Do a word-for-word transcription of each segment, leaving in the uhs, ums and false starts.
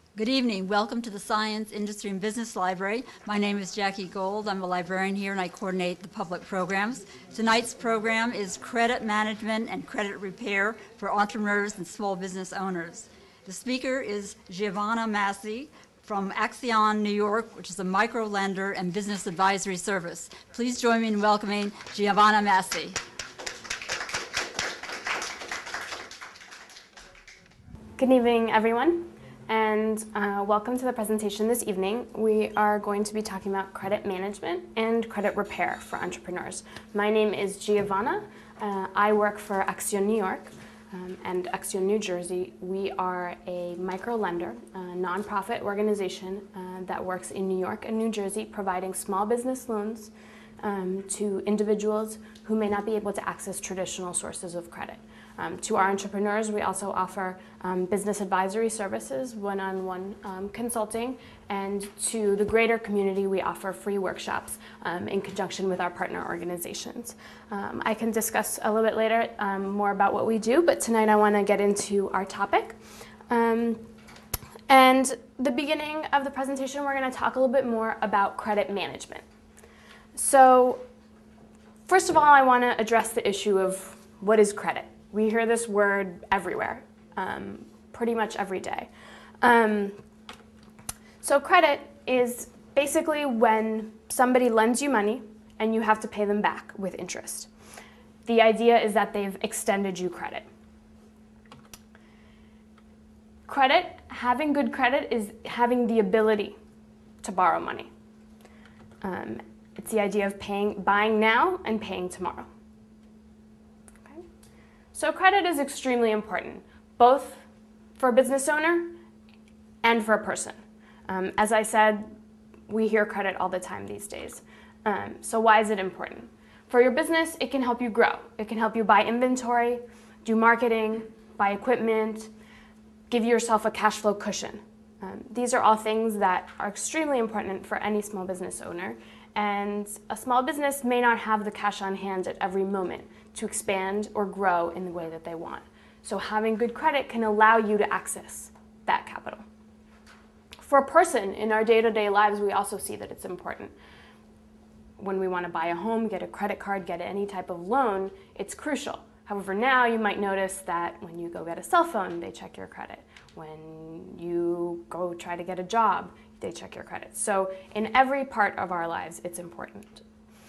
Good evening. Welcome to the Science, Industry, and Business Library. My name is Jackie Gold. I'm a librarian here and I coordinate the public programs. Tonight's program is Credit Management and Credit Repair for Entrepreneurs and Small Business Owners. The speaker is Giovanna Massey from Axion, New York, which is a micro lender and business advisory service. Please join me in welcoming Giovanna Massey. Good evening, everyone. And uh, welcome to the presentation this evening. We are going to be talking about credit management and credit repair for entrepreneurs. My name is Giovanna. Uh, I work for Axion New York um, and Axion New Jersey. We are a micro lender, a nonprofit organization uh, that works in New York and New Jersey, providing small business loans um, to individuals who may not be able to access traditional sources of credit. Um, to our entrepreneurs, we also offer um, business advisory services, one-on-one um, consulting, and to the greater community, we offer free workshops um, in conjunction with our partner organizations. Um, I can discuss a little bit later um, more about what we do, but tonight I want to get into our topic. Um, and the beginning of the presentation, we're going to talk a little bit more about credit management. So, first of all, I want to address the issue of what is credit. We hear this word everywhere, um, pretty much every day. Um, so credit is basically when somebody lends you money and you have to pay them back with interest. The idea is that they've extended you credit. Credit, having good credit, is having the ability to borrow money. Um, it's the idea of paying, buying now and paying tomorrow. So credit is extremely important, both for a business owner and for a person. Um, as I said, we hear credit all the time these days. Um, so why is it important? For your business, it can help you grow. It can help you buy inventory, do marketing, buy equipment, give yourself a cash flow cushion. Um, these are all things that are extremely important for any small business owner. And a small business may not have the cash on hand at every moment to expand or grow in the way that they want. So having good credit can allow you to access that capital. For a person, in our day-to-day lives, we also see that it's important. When we want to buy a home, get a credit card, get any type of loan, it's crucial. However, now you might notice that when you go get a cell phone, they check your credit. When you go try to get a job, they check your credit. So in every part of our lives, it's important.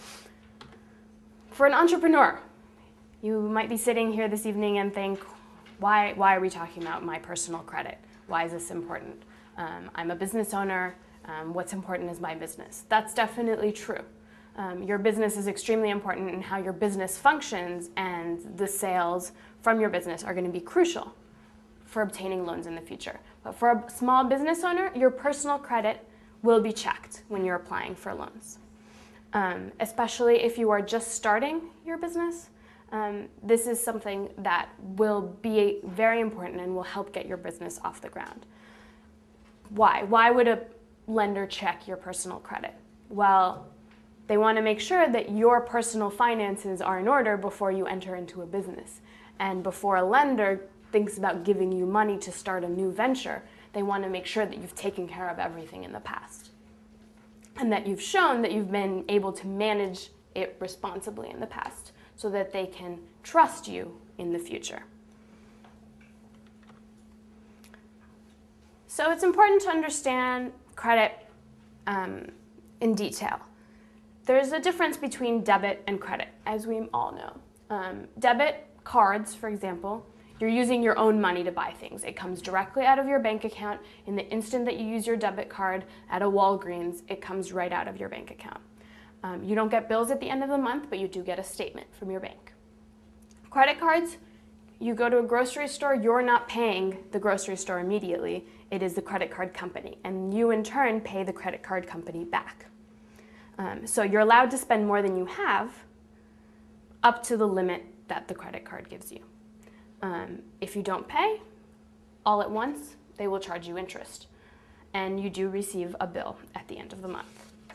For an entrepreneur, you might be sitting here this evening and think, why, why are we talking about my personal credit? Why is this important? Um, I'm a business owner. Um, what's important is my business. That's definitely true. Um, your business is extremely important, and how your business functions and the sales from your business are going to be crucial for obtaining loans in the future. But for a small business owner, your personal credit will be checked when you're applying for loans. Um, especially if you are just starting your business. Um, this is something that will be very important and will help get your business off the ground. Why? Why would a lender check your personal credit? Well, they want to make sure that your personal finances are in order before you enter into a business. And before a lender thinks about giving you money to start a new venture, they want to make sure that you've taken care of everything in the past. And that you've shown that you've been able to manage it responsibly in the past, so that they can trust you in the future. So it's important to understand credit um, in detail. There's a difference between debit and credit, as we all know. Um, debit cards, for example, you're using your own money to buy things. It comes directly out of your bank account. In the instant that you use your debit card at a Walgreens, it comes right out of your bank account. Um, you don't get bills at the end of the month, but you do get a statement from your bank. Credit cards, you go to a grocery store, you're not paying the grocery store immediately. It is the credit card company, and you in turn pay the credit card company back. Um, so you're allowed to spend more than you have up to the limit that the credit card gives you. Um, if you don't pay all at once, they will charge you interest, and you do receive a bill at the end of the month.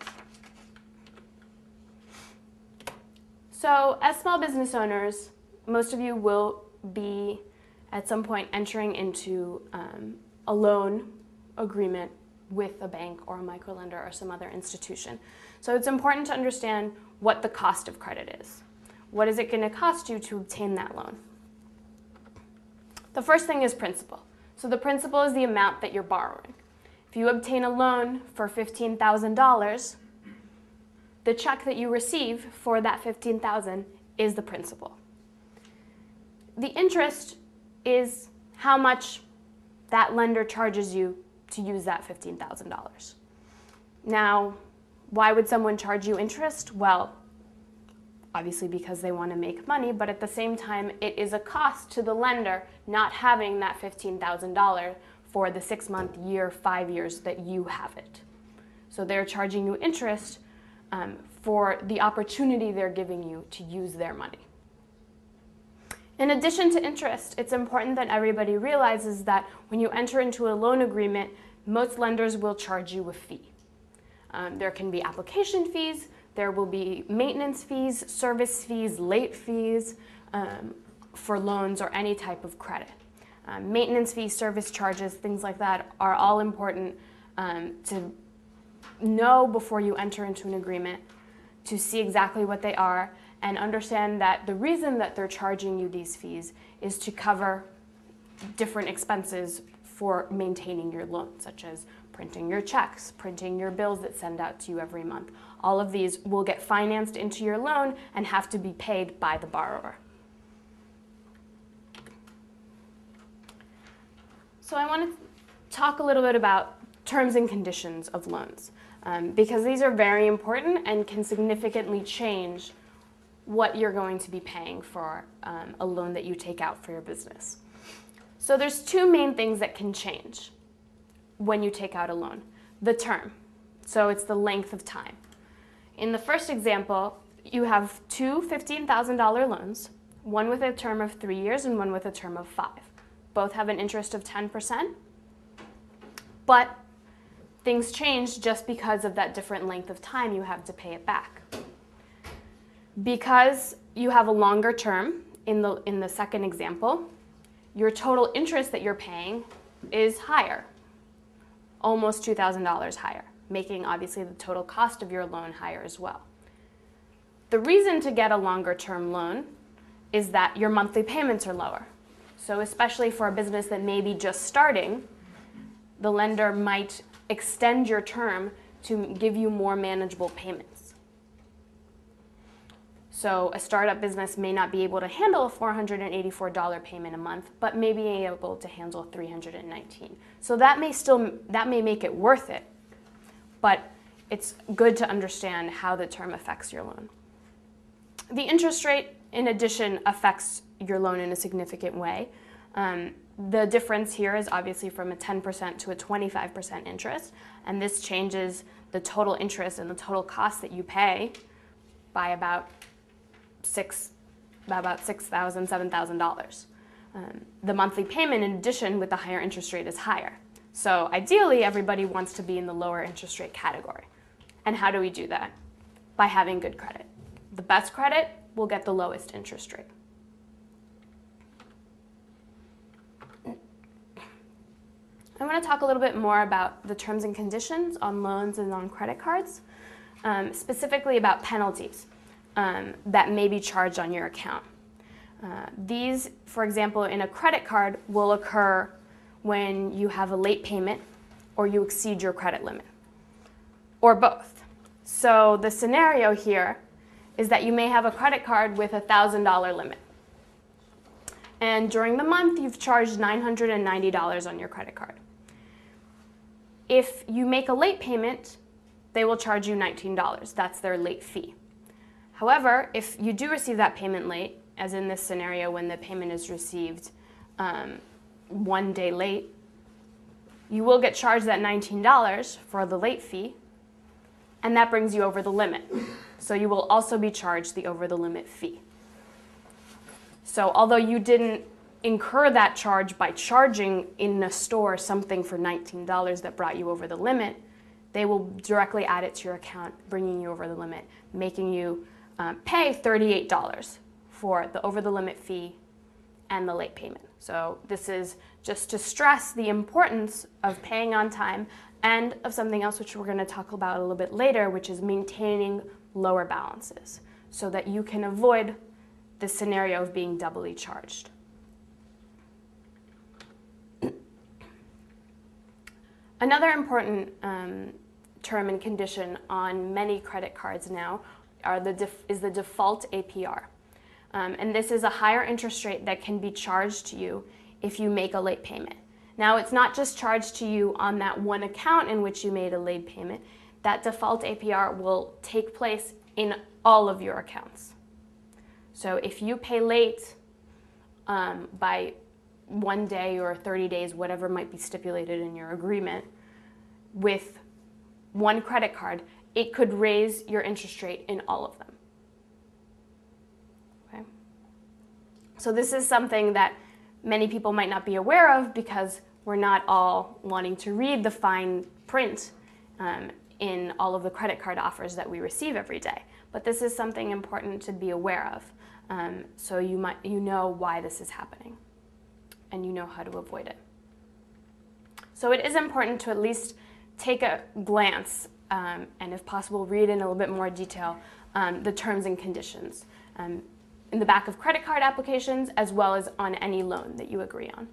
So as small business owners, most of you will be at some point entering into um, a loan agreement with a bank or a microlender or some other institution. So it's important to understand what the cost of credit is. What is it going to cost you to obtain that loan? The first thing is principal. So the principal is the amount that you're borrowing. If you obtain a loan for fifteen thousand dollars, the check that you receive for that fifteen thousand dollars is the principal. The interest is how much that lender charges you to use that fifteen thousand dollars. Now, why would someone charge you interest? Well, obviously because they want to make money, but at the same time, it is a cost to the lender not having that fifteen thousand dollars for the six month, year, five years that you have it. So they're charging you interest um, for the opportunity they're giving you to use their money. In addition to interest, it's important that everybody realizes that when you enter into a loan agreement, most lenders will charge you a fee. Um, there can be application fees, there will be maintenance fees, service fees, late fees um, for loans or any type of credit. Um, maintenance fees, service charges, things like that are all important um, to know before you enter into an agreement, to see exactly what they are, and understand that the reason that they're charging you these fees is to cover different expenses for maintaining your loan, such as printing your checks, printing your bills that send out to you every month. All of these will get financed into your loan and have to be paid by the borrower. So I want to talk a little bit about terms and conditions of loans, um, because these are very important and can significantly change what you're going to be paying for um, a loan that you take out for your business. So there's two main things that can change when you take out a loan. The term, so it's the length of time. In the first example, you have two fifteen thousand dollar loans, one with a term of three years and one with a term of five. Both have an interest of ten percent, but things change just because of that different length of time you have to pay it back. Because you have a longer term in the, in the second example, your total interest that you're paying is higher, almost two thousand dollars higher, making obviously the total cost of your loan higher as well. The reason to get a longer term loan is that your monthly payments are lower. So especially for a business that may be just starting, the lender might extend your term to give you more manageable payments. So a startup business may not be able to handle a four hundred eighty-four dollar payment a month, but may be able to handle three hundred nineteen. So that may still, that may make it worth it, but it's good to understand how the term affects your loan. The interest rate, in addition, affects your loan in a significant way. Um, the difference here is obviously from a ten percent to a twenty-five percent interest, and this changes the total interest and the total cost that you pay by about six, about six thousand dollars, seven thousand dollars. Um, the monthly payment, in addition, with the higher interest rate is higher. So ideally, everybody wants to be in the lower interest rate category. And how do we do that? By having good credit. The best credit will get the lowest interest rate. I want to talk a little bit more about the terms and conditions on loans and on credit cards, um, specifically about penalties um, that may be charged on your account. Uh, these, for example, in a credit card will occur when you have a late payment or you exceed your credit limit, or both. So the scenario here is that you may have a credit card with a one thousand dollar limit. And during the month, you've charged nine hundred ninety dollars on your credit card. If you make a late payment, they will charge you nineteen dollars. That's their late fee. However, if you do receive that payment late, as in this scenario when the payment is received um, one day late, you will get charged that nineteen dollars for the late fee, and that brings you over the limit. So you will also be charged the over the limit fee. So although you didn't incur that charge by charging in a store something for nineteen dollars that brought you over the limit, they will directly add it to your account, bringing you over the limit, making you um, pay thirty-eight dollars for the over the limit fee and the late payment. So this is just to stress the importance of paying on time and of something else which we're going to talk about a little bit later, which is maintaining lower balances so that you can avoid the scenario of being doubly charged. Another important um, term and condition on many credit cards now are the def- is the default A P R. Um, and this is a higher interest rate that can be charged to you if you make a late payment. Now, it's not just charged to you on that one account in which you made a late payment. That default A P R will take place in all of your accounts. So if you pay late um, by one day or thirty days, whatever might be stipulated in your agreement, with one credit card, it could raise your interest rate in all of them. Okay? So this is something that many people might not be aware of because we're not all wanting to read the fine print um, in all of the credit card offers that we receive every day. But this is something important to be aware of, um, so you might you know why this is happening, and you know how to avoid it. So it is important to at least take a glance um, and, if possible, read in a little bit more detail um, the terms and conditions um, in the back of credit card applications, as well as on any loan that you agree on.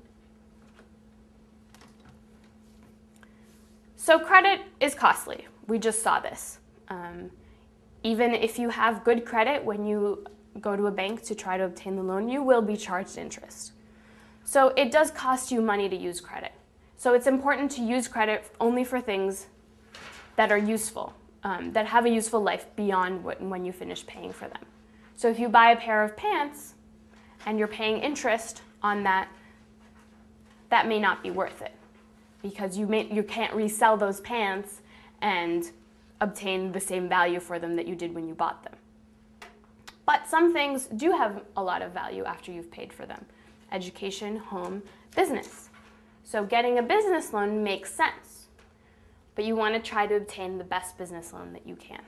So credit is costly. We just saw this. Um, even if you have good credit, when you go to a bank to try to obtain the loan, you will be charged interest. So it does cost you money to use credit. So it's important to use credit only for things that are useful, um, that have a useful life beyond what, when you finish paying for them. So if you buy a pair of pants and you're paying interest on that, that may not be worth it, because you, may, you can't resell those pants and obtain the same value for them that you did when you bought them. But some things do have a lot of value after you've paid for them. Education, home, business. So getting a business loan makes sense, but you want to try to obtain the best business loan that you can.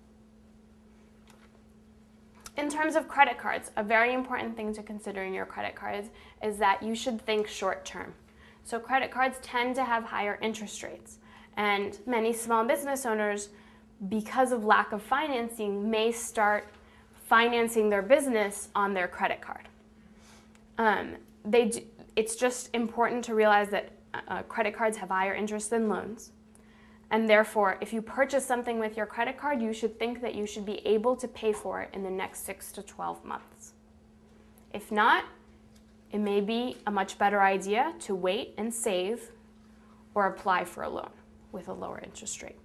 In terms of credit cards, a very important thing to consider in your credit cards is that you should think short term. So credit cards tend to have higher interest rates, and many small business owners, because of lack of financing, may start financing their business on their credit card. Um, they do, it's just important to realize that uh, credit cards have higher interest than loans. And therefore, if you purchase something with your credit card, you should think that you should be able to pay for it in the next six to twelve months. If not, it may be a much better idea to wait and save or apply for a loan with a lower interest rate.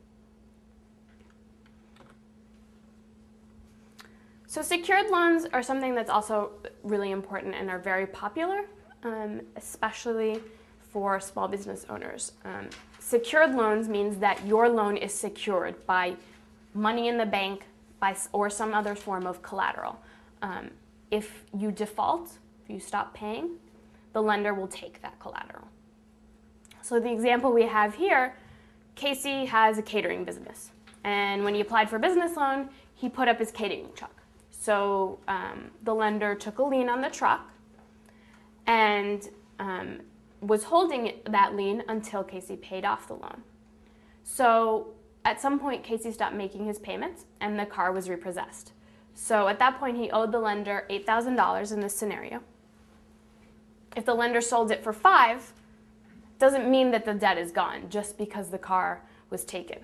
So secured loans are something that's also really important and are very popular, um, especially for small business owners. Um, secured loans means that your loan is secured by money in the bank by, or some other form of collateral. Um, if you default, if you stop paying, the lender will take that collateral. So the example we have here, Casey has a catering business. And when he applied for a business loan, he put up his catering truck. So um, the lender took a lien on the truck and um, was holding that lien until Casey paid off the loan. So at some point, Casey stopped making his payments and the car was repossessed. So at that point, he owed the lender eight thousand dollars in this scenario. If the lender sold it for five, doesn't mean that the debt is gone just because the car was taken.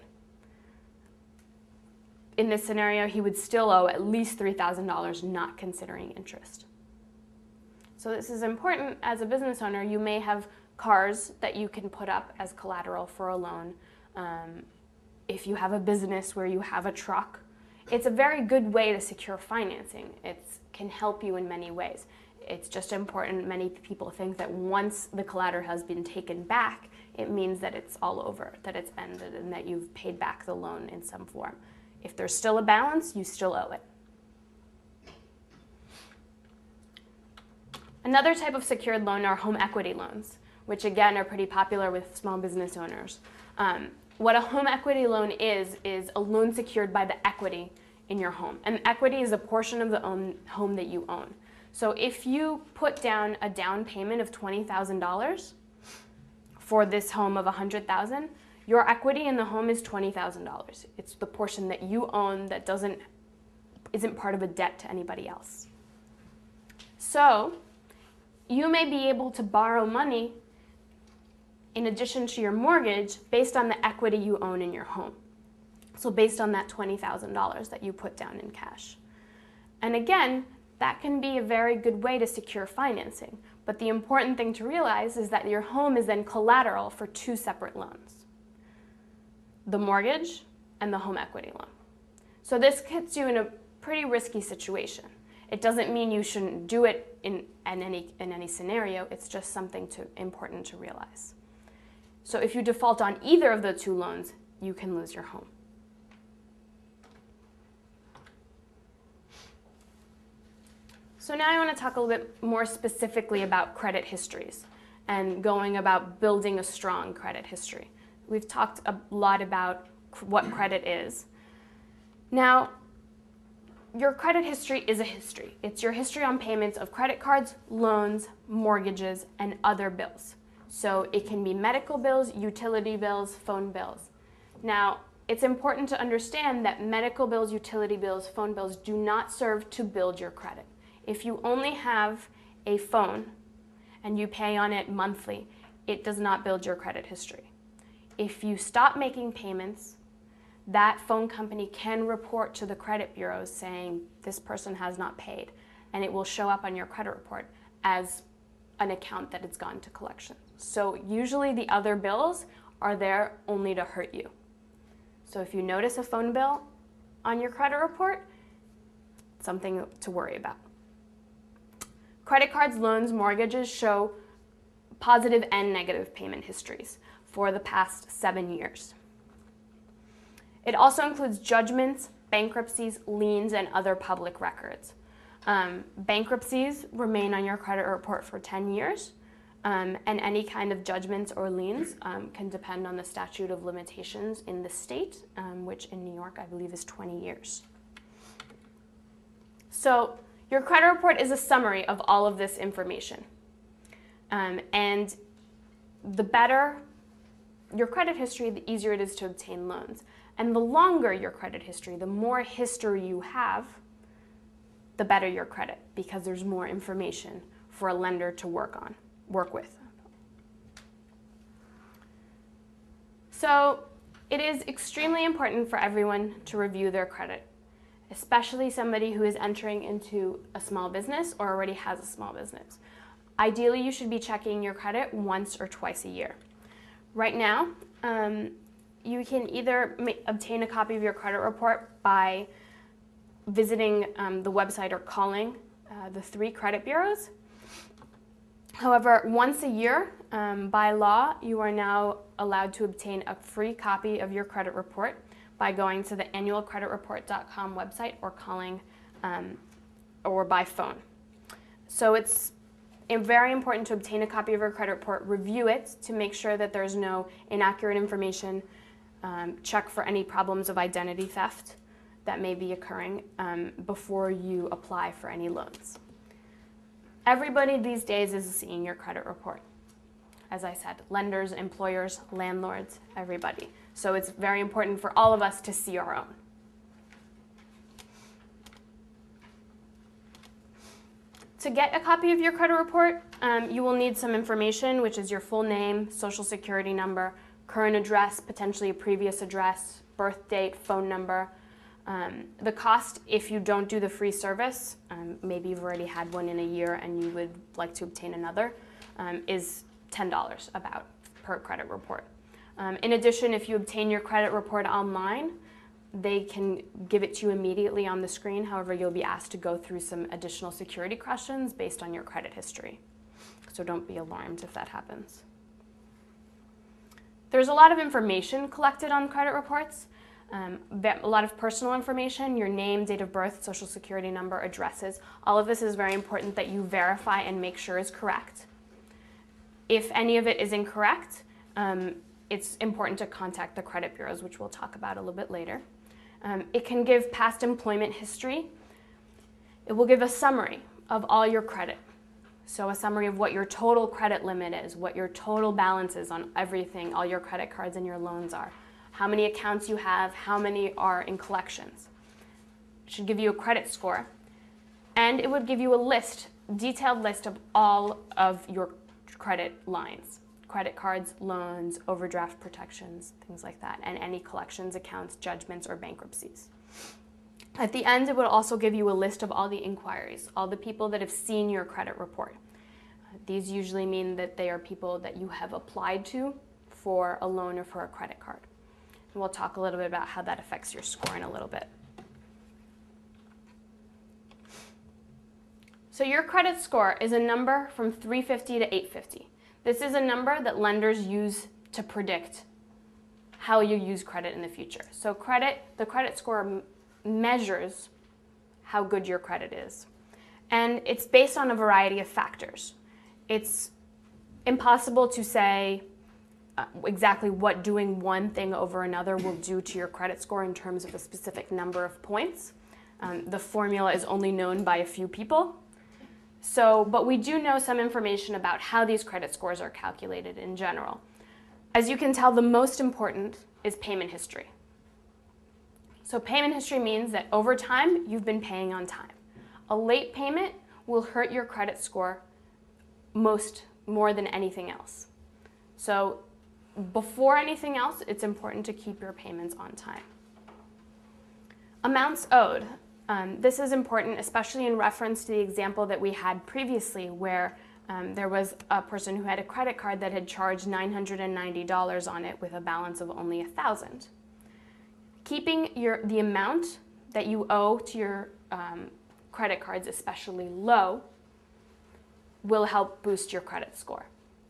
In this scenario, he would still owe at least three thousand dollars, not considering interest. So this is important. As a business owner, you may have cars that you can put up as collateral for a loan. Um, if you have a business where you have a truck, it's a very good way to secure financing. It can help you in many ways. It's just important. Many people think that once the collateral has been taken back, it means that it's all over, that it's ended, and that you've paid back the loan in some form. If there's still a balance, you still owe it. Another type of secured loan are home equity loans, which again are pretty popular with small business owners. Um, what a home equity loan is, is a loan secured by the equity in your home. And equity is a portion of the own home that you own. So if you put down a down payment of twenty thousand dollars for this home of one hundred thousand dollars, your equity in the home is twenty thousand dollars. It's the portion that you own that doesn't, isn't part of a debt to anybody else. So you may be able to borrow money in addition to your mortgage based on the equity you own in your home. So based on that twenty thousand dollars that you put down in cash. And again, that can be a very good way to secure financing. But the important thing to realize is that your home is then collateral for two separate loans: the mortgage and the home equity loan. So this puts you in a pretty risky situation. It doesn't mean you shouldn't do it in, in, any, in any scenario. It's just something to, important to realize. So if you default on either of the two loans, you can lose your home. So now I want to talk a little bit more specifically about credit histories and going about building a strong credit history. We've talked a lot about what credit is. Now, your credit history is a history. It's your history on payments of credit cards, loans, mortgages, and other bills. So it can be medical bills, utility bills, phone bills. Now, it's important to understand that medical bills, utility bills, phone bills do not serve to build your credit. If you only have a phone and you pay on it monthly, it does not build your credit history. If you stop making payments, that phone company can report to the credit bureaus saying this person has not paid, and it will show up on your credit report as an account that it's gone to collections. So usually the other bills are there only to hurt you. So if you notice a phone bill on your credit report, something to worry about. Credit cards, loans, mortgages show positive and negative payment histories for the past seven years. It also includes judgments, bankruptcies, liens, and other public records. Um, bankruptcies remain on your credit report for ten years, um, and any kind of judgments or liens um, can depend on the statute of limitations in the state, um, which in New York I believe is twenty years. So your credit report is a summary of all of this information. Um, and the better your credit history, the easier it is to obtain loans. And the longer your credit history, the more history you have, the better your credit, because there's more information for a lender to work on, work with. So it is extremely important for everyone to review their credit, especially somebody who is entering into a small business or already has a small business. Ideally, you should be checking your credit once or twice a year. Right now, um, you can either obtain a copy of your credit report by visiting um, the website or calling uh, the three credit bureaus. However, once a year, um, by law, you are now allowed to obtain a free copy of your credit report by going to the annual credit report dot com website or calling um, or by phone. So it's very important to obtain a copy of your credit report, review it to make sure that there's no inaccurate information, um, check for any problems of identity theft that may be occurring um, before you apply for any loans. Everybody these days is seeing your credit report. As I said, lenders, employers, landlords, everybody. So it's very important for all of us to see our own. To get a copy of your credit report, um, you will need some information, which is your full name, social security number, current address, potentially a previous address, birth date, phone number. Um, the cost, if you don't do the free service, um, maybe you've already had one in a year and you would like to obtain another, um, is ten dollars about per credit report. Um, in addition, if you obtain your credit report online, they can give it to you immediately on the screen. However, you'll be asked to go through some additional security questions based on your credit history. So don't be alarmed if that happens. There's a lot of information collected on credit reports. Um, a lot of personal information, your name, date of birth, social security number, addresses. All of this is very important that you verify and make sure is correct. If any of it is incorrect, um, it's important to contact the credit bureaus, which we'll talk about a little bit later. Um, it can give past employment history. It will give a summary of all your credit. So a summary of what your total credit limit is, what your total balance is on everything, all your credit cards and your loans are, how many accounts you have, how many are in collections. It should give you a credit score, and it would give you a list, detailed list of all of your credit lines, credit cards, loans, overdraft protections, things like that, and any collections, accounts, judgments, or bankruptcies. At the end, it would also give you a list of all the inquiries, all the people that have seen your credit report. These usually mean that they are people that you have applied to for a loan or for a credit card. And we'll talk a little bit about how that affects your score in a little bit. So your credit score is a number from three fifty to eight fifty. This is a number that lenders use to predict how you use credit in the future. So credit, the credit score measures how good your credit is. And it's based on a variety of factors. It's impossible to say uh, exactly what doing one thing over another will do to your credit score in terms of a specific number of points. Um, the formula is only known by a few people. So, but we do know some information about how these credit scores are calculated in general. As you can tell, the most important is payment history. So payment history means that over time, you've been paying on time. A late payment will hurt your credit score most, more than anything else. So before anything else, it's important to keep your payments on time. Amounts owed. Um, this is important, especially in reference to the example that we had previously, where um, there was a person who had a credit card that had charged nine hundred ninety dollars on it with a balance of only one thousand dollars. Keeping your, the amount that you owe to your um, credit cards especially low will help boost your credit score.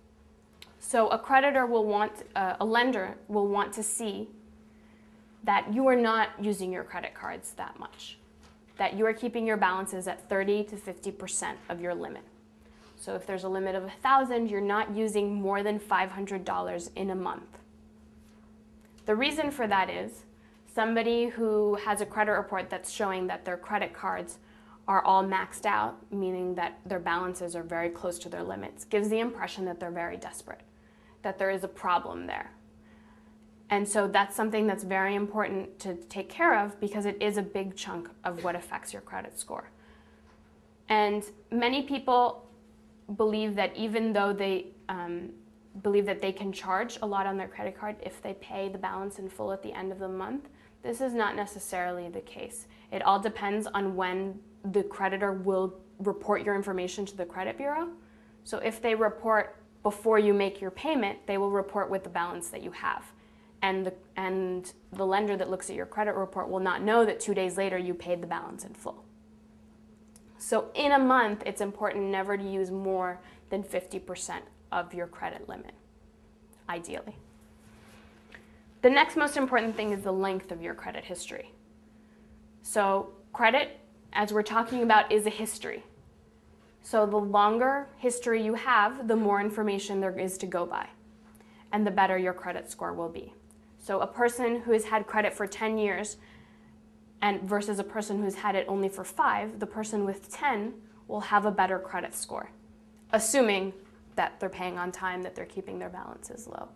So a creditor will want, uh, a lender will want to see that you are not using your credit cards that much, that you are keeping your balances at thirty to fifty percent of your limit. So if there's a limit of one thousand dollars, you're not using more than five hundred dollars in a month. The reason for that is somebody who has a credit report that's showing that their credit cards are all maxed out, meaning that their balances are very close to their limits, gives the impression that they're very desperate, that there is a problem there. And so that's something that's very important to take care of because it is a big chunk of what affects your credit score. And many people believe that even though they um, believe that they can charge a lot on their credit card if they pay the balance in full at the end of the month, this is not necessarily the case. It all depends on when the creditor will report your information to the credit bureau. So if they report before you make your payment, they will report with the balance that you have. And the, and the lender that looks at your credit report will not know that two days later you paid the balance in full. So in a month, it's important never to use more than fifty percent of your credit limit, ideally. The next most important thing is the length of your credit history. So credit, as we're talking about, is a history. So the longer history you have, the more information there is to go by, and the better your credit score will be. So a person who has had credit for ten years and versus a person who's had it only for five, the person with ten will have a better credit score, assuming that they're paying on time, that they're keeping their balances low.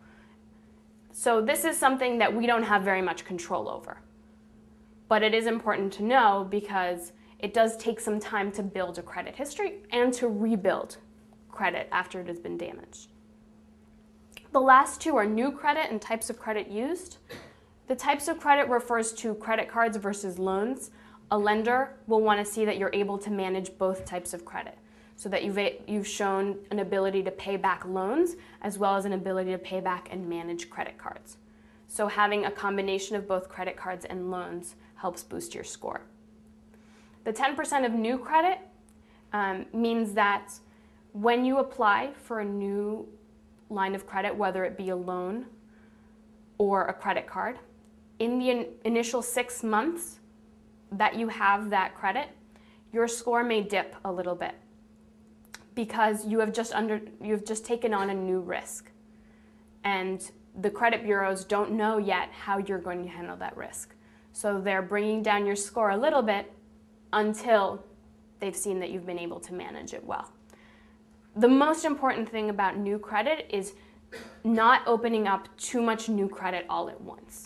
So this is something that we don't have very much control over. But it is important to know because it does take some time to build a credit history and to rebuild credit after it has been damaged. The last two are new credit and types of credit used. The types of credit refers to credit cards versus loans. A lender will want to see that you're able to manage both types of credit, so that you've, you've shown an ability to pay back loans as well as an ability to pay back and manage credit cards. So having a combination of both credit cards and loans helps boost your score. The ten percent of new credit um, means that when you apply for a new line of credit, whether it be a loan or a credit card, in the in initial six months that you have that credit, your score may dip a little bit because you have just under you've just taken on a new risk, and the credit bureaus don't know yet how you're going to handle that risk. So they're bringing down your score a little bit until they've seen that you've been able to manage it well. The most important thing about new credit is not opening up too much new credit all at once.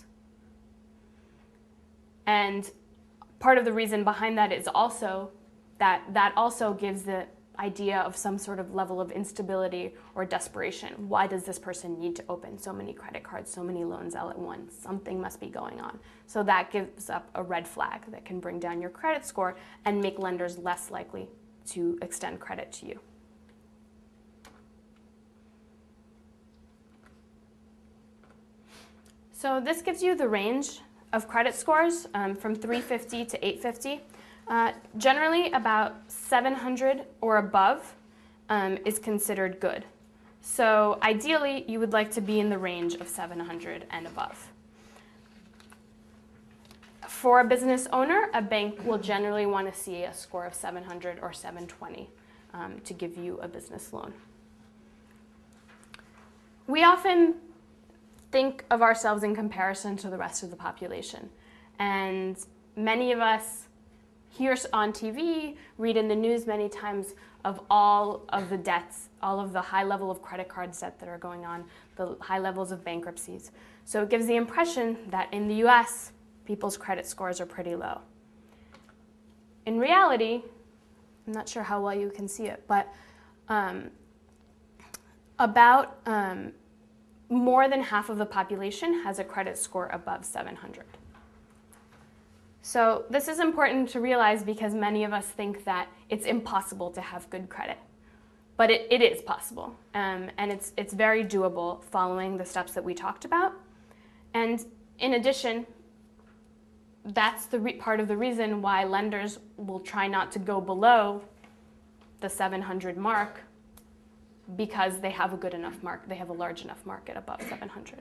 And part of the reason behind that is also that that also gives the idea of some sort of level of instability or desperation. Why does this person need to open so many credit cards, so many loans all at once? Something must be going on. So that gives up a red flag that can bring down your credit score and make lenders less likely to extend credit to you. So this gives you the range of credit scores um, from three fifty to eight fifty. Uh, generally, about seven hundred or above um, is considered good. So ideally, you would like to be in the range of seven hundred and above. For a business owner, a bank will generally want to see a score of seven hundred or seven twenty um, to give you a business loan. We often think of ourselves in comparison to the rest of the population. And many of us hear on T V, read in the news many times of all of the debts, all of the high level of credit card debt that are going on, the high levels of bankruptcies. So it gives the impression that in the U S, people's credit scores are pretty low. In reality, I'm not sure how well you can see it, but um, about um, more than half of the population has a credit score above seven hundred. So this is important to realize because many of us think that it's impossible to have good credit. But it, it is possible, um, and it's, it's very doable following the steps that we talked about. And in addition, that's the re part of the reason why lenders will try not to go below the seven hundred mark, because they have a good enough mark, they have a large enough market above seven hundred.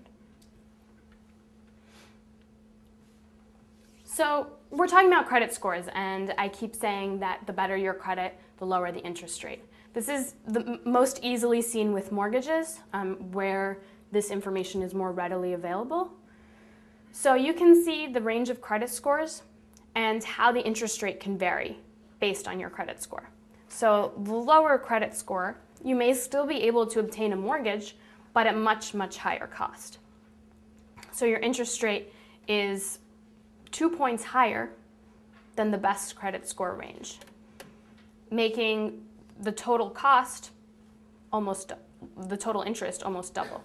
So we're talking about credit scores, and I keep saying that the better your credit, the lower the interest rate. This is the most easily seen with mortgages, um, where this information is more readily available. So you can see the range of credit scores and how the interest rate can vary based on your credit score. So the lower credit score, you may still be able to obtain a mortgage, but at much, much higher cost. So your interest rate is two points higher than the best credit score range, making the total cost almost, the total interest almost double.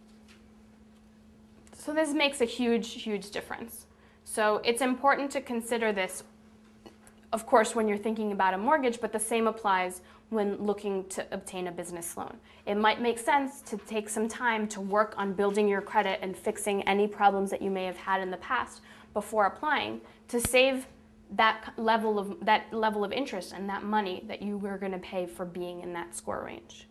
So this makes a huge, huge difference. So it's important to consider this, of course, when you're thinking about a mortgage, but the same applies when looking to obtain a business loan. It might make sense to take some time to work on building your credit and fixing any problems that you may have had in the past before applying, to save that level of, that level of interest and that money that you were going to pay for being in that score range.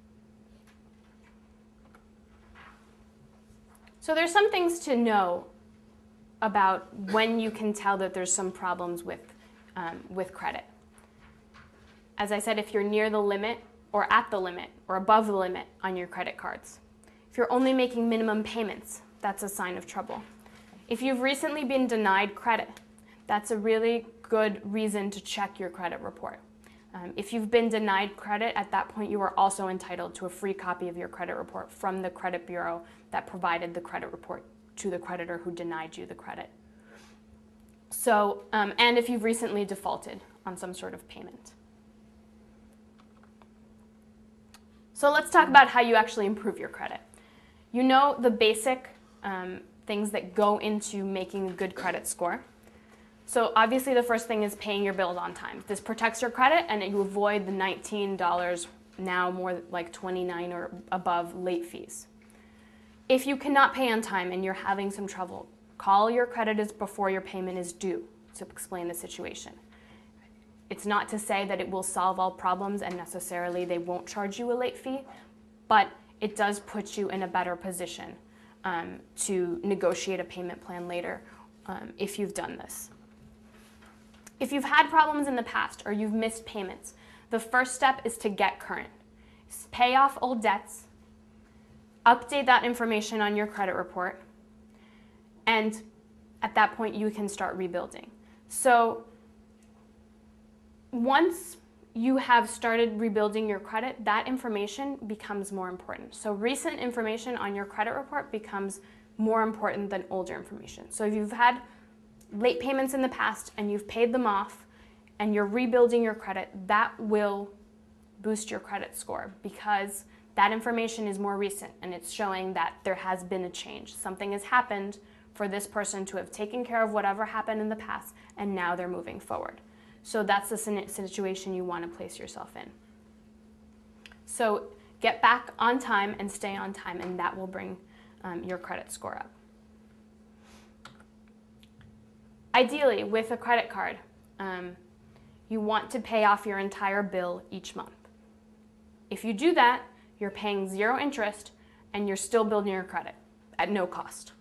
So there's some things to know about when you can tell that there's some problems with, um, with credit. As I said, if you're near the limit or at the limit or above the limit on your credit cards. If you're only making minimum payments, that's a sign of trouble. If you've recently been denied credit, that's a really good reason to check your credit report. Um, if you've been denied credit, at that point you are also entitled to a free copy of your credit report from the credit bureau that provided the credit report to the creditor who denied you the credit. So, um, and if you've recently defaulted on some sort of payment. So let's talk about how you actually improve your credit. You know the basic um, things that go into making a good credit score. So obviously the first thing is paying your bills on time. This protects your credit and you avoid the nineteen dollars, now more like twenty-nine dollars or above late fees. If you cannot pay on time and you're having some trouble, call your creditors before your payment is due to explain the situation. It's not to say that it will solve all problems and necessarily they won't charge you a late fee, but it does put you in a better position um, to negotiate a payment plan later um, if you've done this. If you've had problems in the past or you've missed payments, the first step is to get current. Pay off old debts, update that information on your credit report, and at that point you can start rebuilding. So once you have started rebuilding your credit, that information becomes more important. So recent information on your credit report becomes more important than older information. So if you've had late payments in the past and you've paid them off and you're rebuilding your credit, that will boost your credit score because that information is more recent and it's showing that there has been a change. Something has happened for this person to have taken care of whatever happened in the past and now they're moving forward. So that's the situation you want to place yourself in. So get back on time and stay on time, and that will bring um, your credit score up. Ideally, with a credit card, um, you want to pay off your entire bill each month. If you do that, you're paying zero interest and you're still building your credit at no cost.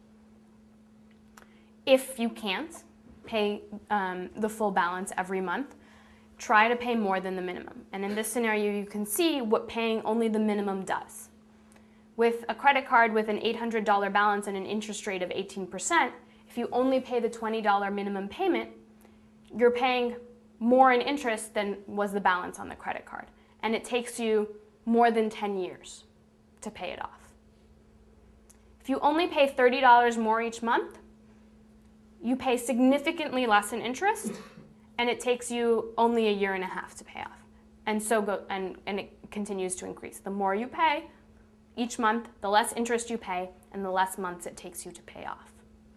If you can't pay um, the full balance every month, try to pay more than the minimum. And in this scenario, you can see what paying only the minimum does. With a credit card with an eight hundred dollar balance and an interest rate of eighteen percent, if you only pay the twenty dollar minimum payment, you're paying more in interest than was the balance on the credit card. And it takes you more than ten years to pay it off. If you only pay thirty dollars more each month, you pay significantly less in interest, and it takes you only a year and a half to pay off. And so go, and, and it continues to increase. The more you pay each month, the less interest you pay, and the less months it takes you to pay off.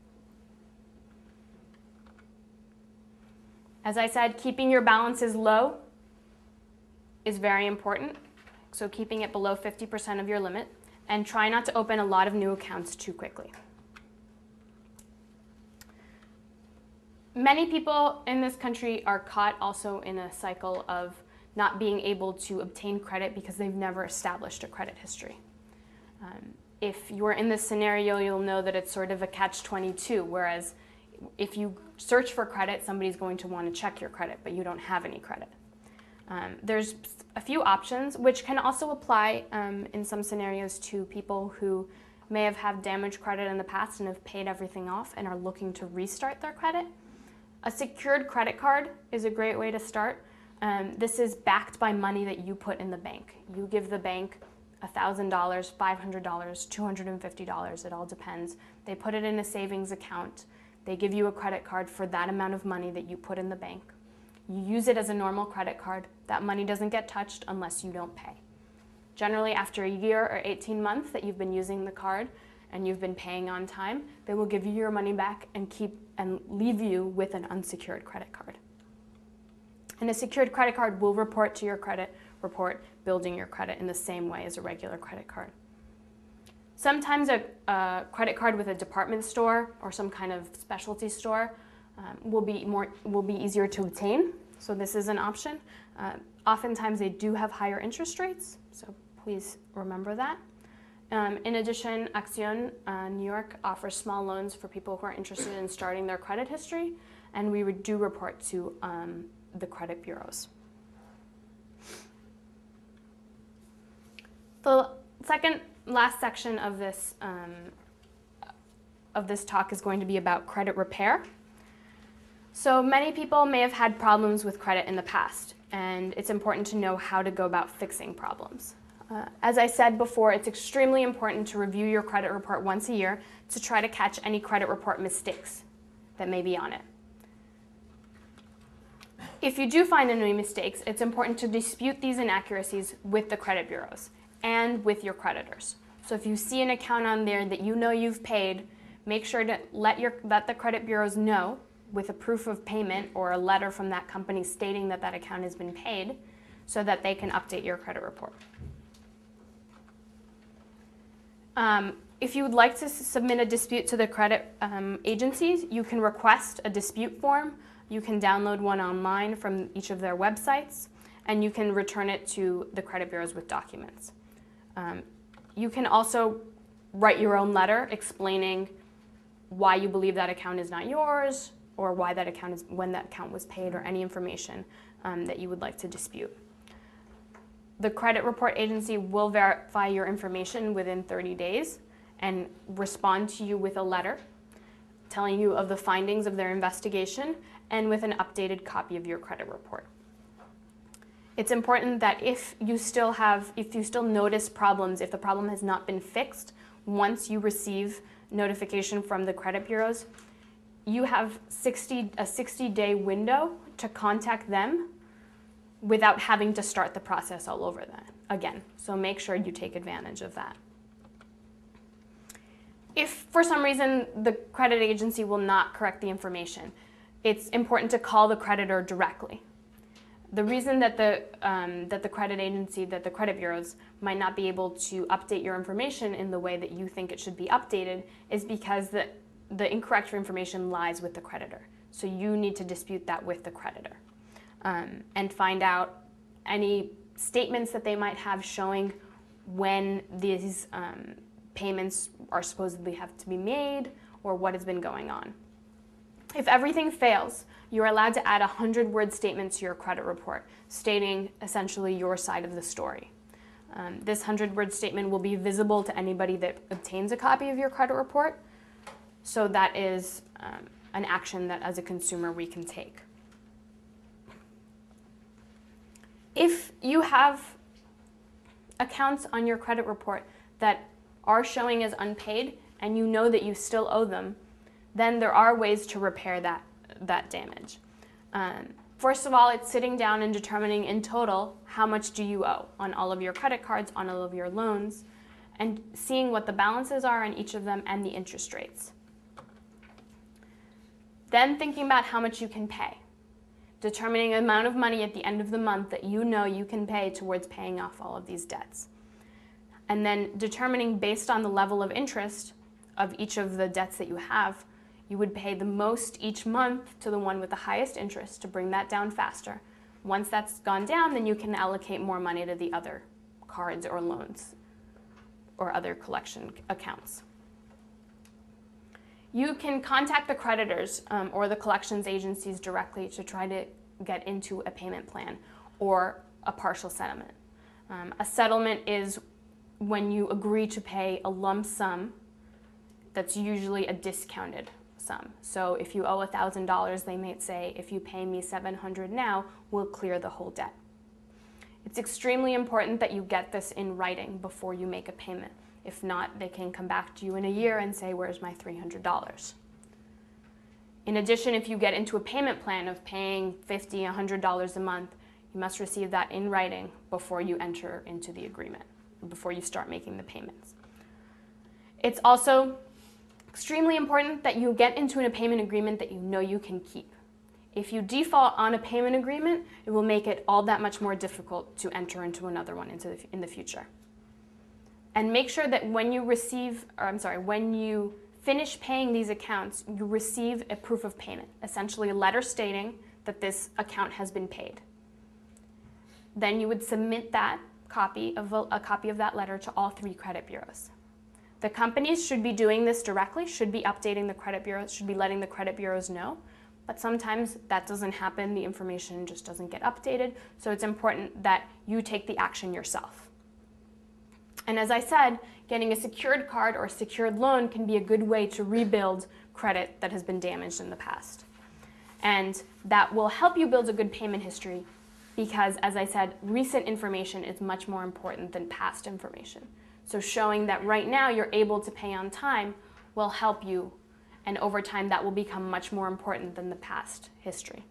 As I said, keeping your balances low is very important. So keeping it below fifty percent of your limit, and try not to open a lot of new accounts too quickly. Many people in this country are caught also in a cycle of not being able to obtain credit because they've never established a credit history. Um, if you're in this scenario, you'll know that it's sort of a catch twenty-two, whereas if you search for credit, somebody's going to want to check your credit, but you don't have any credit. Um, there's a few options, which can also apply um, in some scenarios to people who may have had damaged credit in the past and have paid everything off and are looking to restart their credit. A secured credit card is a great way to start. Um, this is backed by money that you put in the bank. You give the bank one thousand dollars, five hundred dollars, two hundred fifty dollars, it all depends. They put it in a savings account. They give you a credit card for that amount of money that you put in the bank. You use it as a normal credit card. That money doesn't get touched unless you don't pay. Generally, after a year or eighteen months that you've been using the card and you've been paying on time, they will give you your money back and keep and leave you with an unsecured credit card. And a secured credit card will report to your credit report, building your credit in the same way as a regular credit card. Sometimes a, a credit card with a department store or some kind of specialty store um, will be more will be easier to obtain. So this is an option. Uh, oftentimes they do have higher interest rates, so please remember that. Um, in addition, Accion uh, New York offers small loans for people who are interested in starting their credit history, and we do report to um, the credit bureaus. The second last section of this um, of this talk is going to be about credit repair. So many people may have had problems with credit in the past, and it's important to know how to go about fixing problems. Uh, as I said before, it's extremely important to review your credit report once a year to try to catch any credit report mistakes that may be on it. If you do find any mistakes, it's important to dispute these inaccuracies with the credit bureaus and with your creditors. So if you see an account on there that you know you've paid, make sure to let, your, let the credit bureaus know with a proof of payment or a letter from that company stating that that account has been paid so that they can update your credit report. Um, if you would like to submit a dispute to the credit um, agencies, you can request a dispute form. You can download one online from each of their websites, and you can return it to the credit bureaus with documents. Um, you can also write your own letter explaining why you believe that account is not yours, or why that account is, when that account was paid, or any information um, that you would like to dispute. The credit report agency will verify your information within thirty days and respond to you with a letter telling you of the findings of their investigation and with an updated copy of your credit report. It's important that if you still have, if you still notice problems, if the problem has not been fixed, once you receive notification from the credit bureaus, you have sixty, a sixty day window to contact them without having to start the process all over that again. So make sure you take advantage of that. If for some reason the credit agency will not correct the information, it's important to call the creditor directly. The reason that the, um, that the credit agency, that the credit bureaus might not be able to update your information in the way that you think it should be updated is because the, the incorrect information lies with the creditor. So you need to dispute that with the creditor um, and find out any statements that they might have showing when these um, payments are supposedly have to be made or what has been going on. If everything fails, you're allowed to add a hundred word statement to your credit report, stating essentially your side of the story. Um, this hundred word statement will be visible to anybody that obtains a copy of your credit report, so that is um, an action that as a consumer we can take. If you have accounts on your credit report that are showing as unpaid and you know that you still owe them, then there are ways to repair that, that damage. Um, first of all, it's sitting down and determining in total how much do you owe on all of your credit cards, on all of your loans, and seeing what the balances are on each of them and the interest rates. Then thinking about how much you can pay. Determining the amount of money at the end of the month that you know you can pay towards paying off all of these debts. And then determining based on the level of interest of each of the debts that you have, you would pay the most each month to the one with the highest interest to bring that down faster. Once that's gone down, then you can allocate more money to the other cards or loans or other collection accounts. You can contact the creditors um, or the collections agencies directly to try to get into a payment plan or a partial settlement. Um, a settlement is when you agree to pay a lump sum that's usually a discounted sum. So if you owe one thousand dollars, they might say, if you pay me seven hundred dollars now, we'll clear the whole debt. It's extremely important that you get this in writing before you make a payment. If not, they can come back to you in a year and say, where's my three hundred dollars? In addition, if you get into a payment plan of paying fifty dollars, one hundred dollars a month, you must receive that in writing before you enter into the agreement, before you start making the payments. It's also extremely important that you get into a payment agreement that you know you can keep. If you default on a payment agreement, it will make it all that much more difficult to enter into another one into the, in the future. And make sure that when you receive, or I'm sorry, when you finish paying these accounts, you receive a proof of payment, essentially a letter stating that this account has been paid. Then you would submit that copy of a, a copy of that letter to all three credit bureaus. The companies should be doing this directly, should be updating the credit bureaus, should be letting the credit bureaus know. But sometimes that doesn't happen, the information just doesn't get updated, so it's important that you take the action yourself. And as I said, getting a secured card or a secured loan can be a good way to rebuild credit that has been damaged in the past. And that will help you build a good payment history because, as I said, recent information is much more important than past information. So showing that right now you're able to pay on time will help you, and over time that will become much more important than the past history.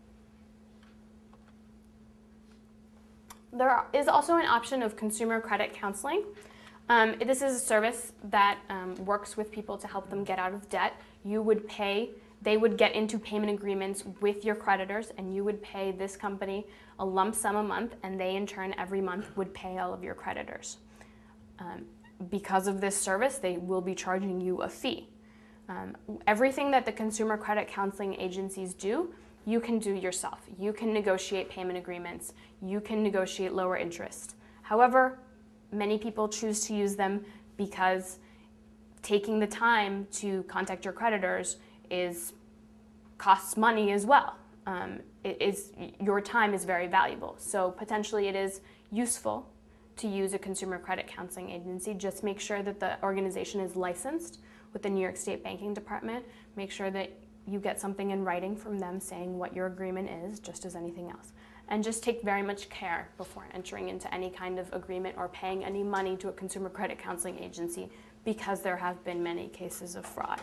There is also an option of consumer credit counseling. Um, this is a service that um, works with people to help them get out of debt. You would pay, they would get into payment agreements with your creditors, and you would pay this company a lump sum a month, and they in turn every month would pay all of your creditors. Um, because of this service, they will be charging you a fee. Um, everything that the consumer credit counseling agencies do, you can do yourself. You can negotiate payment agreements. You can negotiate lower interest. However, many people choose to use them because taking the time to contact your creditors is costs money as well. Um, it is, your time is very valuable. So potentially it is useful to use a consumer credit counseling agency. Just make sure that the organization is licensed with the New York State Banking Department. Make sure that you get something in writing from them saying what your agreement is, just as anything else. and just take very much care before entering into any kind of agreement or paying any money to a consumer credit counseling agency, because there have been many cases of fraud.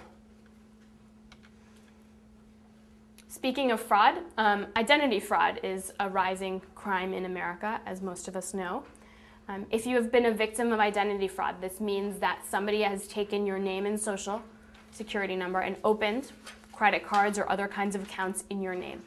Speaking of fraud, um, identity fraud is a rising crime in America, as most of us know. Um, if you have been a victim of identity fraud, this means that somebody has taken your name and social security number and opened credit cards or other kinds of accounts in your name.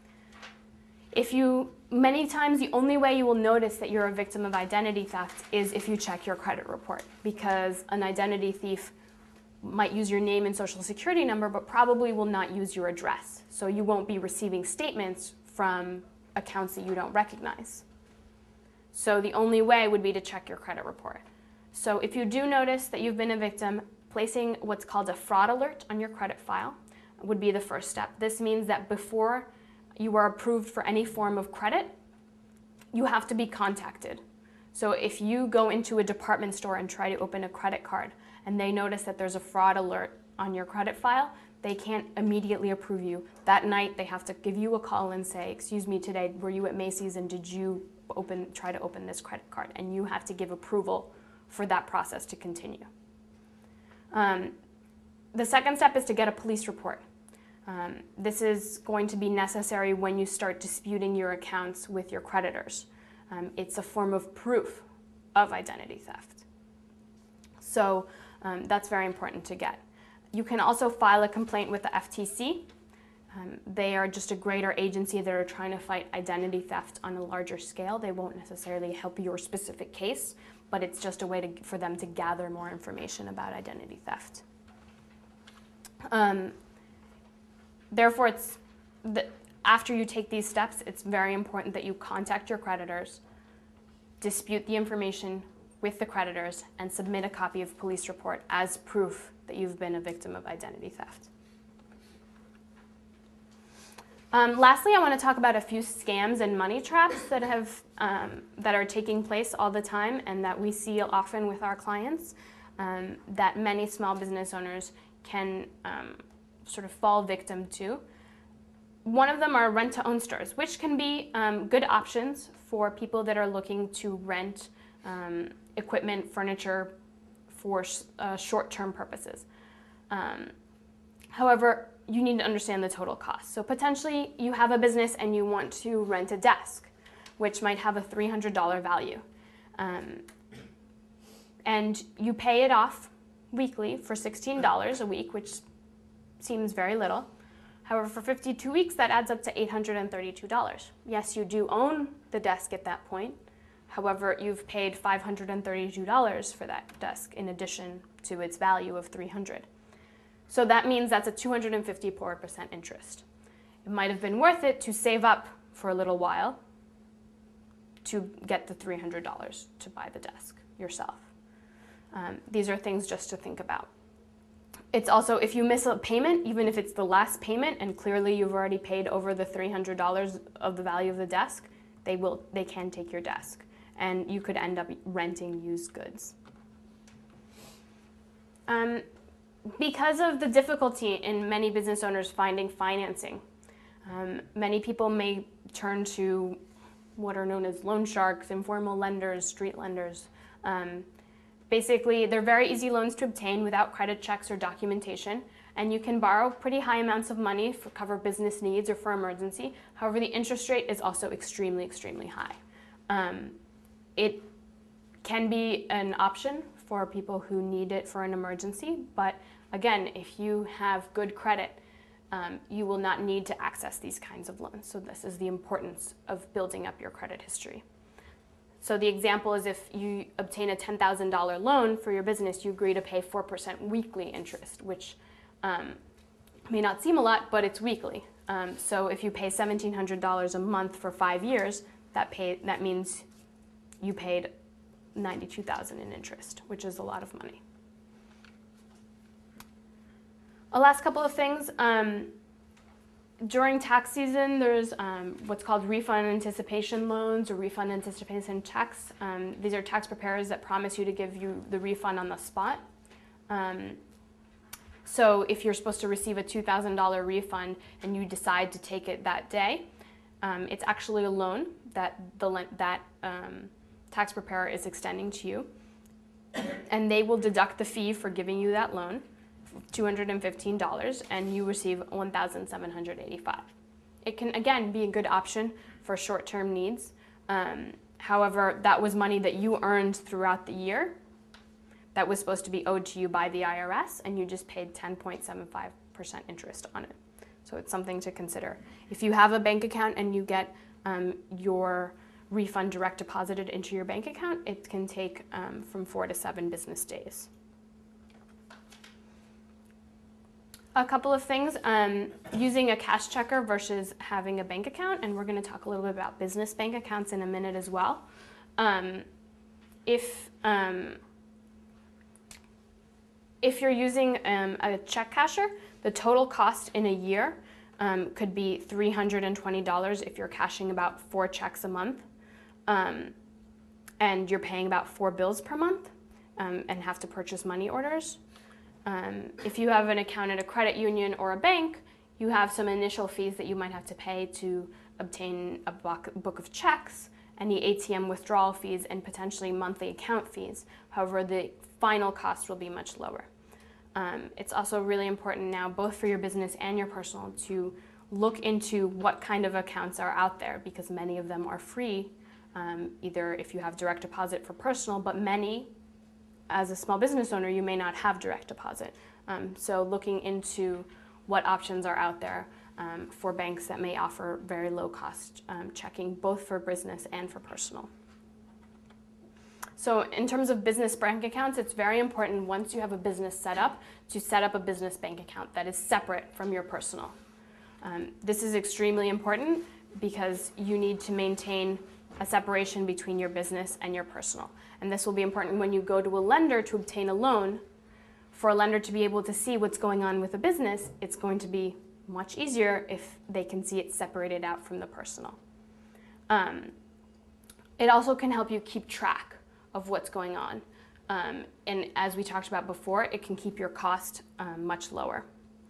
If you, many times the only way you will notice that you're a victim of identity theft is if you check your credit report, because an identity thief might use your name and social security number, but probably will not use your address. So you won't be receiving statements from accounts that you don't recognize. So the only way would be to check your credit report. So if you do notice that you've been a victim, placing what's called a fraud alert on your credit file would be the first step. This means that before you are approved for any form of credit, you have to be contacted. So if you go into a department store and try to open a credit card and they notice that there's a fraud alert on your credit file, they can't immediately approve you. That night they have to give you a call and say, excuse me, today were you at Macy's and did you open, try to open this credit card? And you have to give approval for that process to continue. Um, the second step is to get a police report. Um, this is going to be necessary when you start disputing your accounts with your creditors. Um, it's a form of proof of identity theft. So um, that's very important to get. You can also file a complaint with the F T C. Um, they are just a greater agency that are trying to fight identity theft on a larger scale. They won't necessarily help your specific case, but it's just a way to, for them to gather more information about identity theft. Um, Therefore, it's the, after you take these steps, it's very important that you contact your creditors, dispute the information with the creditors, and submit a copy of police report as proof that you've been a victim of identity theft. Um, lastly, I want to talk about a few scams and money traps that, have, um, that are taking place all the time and that we see often with our clients, um, that many small business owners can um, sort of fall victim to. One of them are rent-to-own stores, which can be um, good options for people that are looking to rent um, equipment, furniture for sh uh, short-term purposes. Um, however, you need to understand the total cost. So potentially you have a business and you want to rent a desk, which might have a three hundred dollar value. Um, and you pay it off weekly for sixteen dollars a week, which seems very little. However, for fifty-two weeks, that adds up to eight hundred thirty-two dollars. Yes, you do own the desk at that point. However, you've paid five hundred thirty-two dollars for that desk in addition to its value of three hundred dollars. So that means that's a two hundred fifty-four percent interest. It might have been worth it to save up for a little while to get the three hundred dollars to buy the desk yourself. Um, these are things just to think about. It's also, if you miss a payment, even if it's the last payment and clearly you've already paid over the three hundred dollars of the value of the desk, they will, they can take your desk and you could end up renting used goods. Um, because of the difficulty in many business owners finding financing, um, many people may turn to what are known as loan sharks, informal lenders, street lenders. Um, Basically, they're very easy loans to obtain without credit checks or documentation, and you can borrow pretty high amounts of money for cover business needs or for emergency. However, the interest rate is also extremely, extremely high. Um, it can be an option for people who need it for an emergency, but again, if you have good credit, um, you will not need to access these kinds of loans. So this is the importance of building up your credit history. So the example is if you obtain a ten thousand dollar loan for your business, you agree to pay four percent weekly interest, which um, may not seem a lot, but it's weekly. Um, so if you pay seventeen hundred dollars a month for five years, that, pay, that means you paid ninety-two thousand dollars in interest, which is a lot of money. A last couple of things. Um, During tax season, there's um, what's called refund anticipation loans or refund anticipation checks. Um, these are tax preparers that promise you to give you the refund on the spot. Um, so if you're supposed to receive a two thousand dollar refund and you decide to take it that day, Um, it's actually a loan that the that um, tax preparer is extending to you, and they will deduct the fee for giving you that loan, two hundred fifteen dollars, and you receive one thousand seven hundred eighty-five dollars. It can, again, be a good option for short-term needs. Um, however, that was money that you earned throughout the year that was supposed to be owed to you by the I R S, and you just paid ten point seven five percent interest on it. So it's something to consider. If you have a bank account and you get um, your refund direct deposited into your bank account, it can take um, from four to seven business days. A couple of things, um, using a cash checker versus having a bank account, and we're going to talk a little bit about business bank accounts in a minute as well. Um, if, um, if you're using um, a check casher, the total cost in a year um, could be three hundred twenty dollars if you're cashing about four checks a month, um, and you're paying about four bills per month um, and have to purchase money orders. Um, if you have an account at a credit union or a bank, you have some initial fees that you might have to pay to obtain a book of checks, any A T M withdrawal fees, and potentially monthly account fees. However, the final cost will be much lower. Um, it's also really important now, both for your business and your personal, to look into what kind of accounts are out there, because many of them are free, um, either if you have direct deposit for personal, but many, as a small business owner, you may not have direct deposit. Um, so looking into what options are out there um, for banks that may offer very low cost um, checking, both for business and for personal. So in terms of business bank accounts, it's very important once you have a business set up to set up a business bank account that is separate from your personal. Um, this is extremely important because you need to maintain a separation between your business and your personal. And this will be important when you go to a lender to obtain a loan. For a lender to be able to see what's going on with a business, it's going to be much easier if they can see it separated out from the personal. Um, it also can help you keep track of what's going on. Um, and as we talked about before, it can keep your cost um, much lower.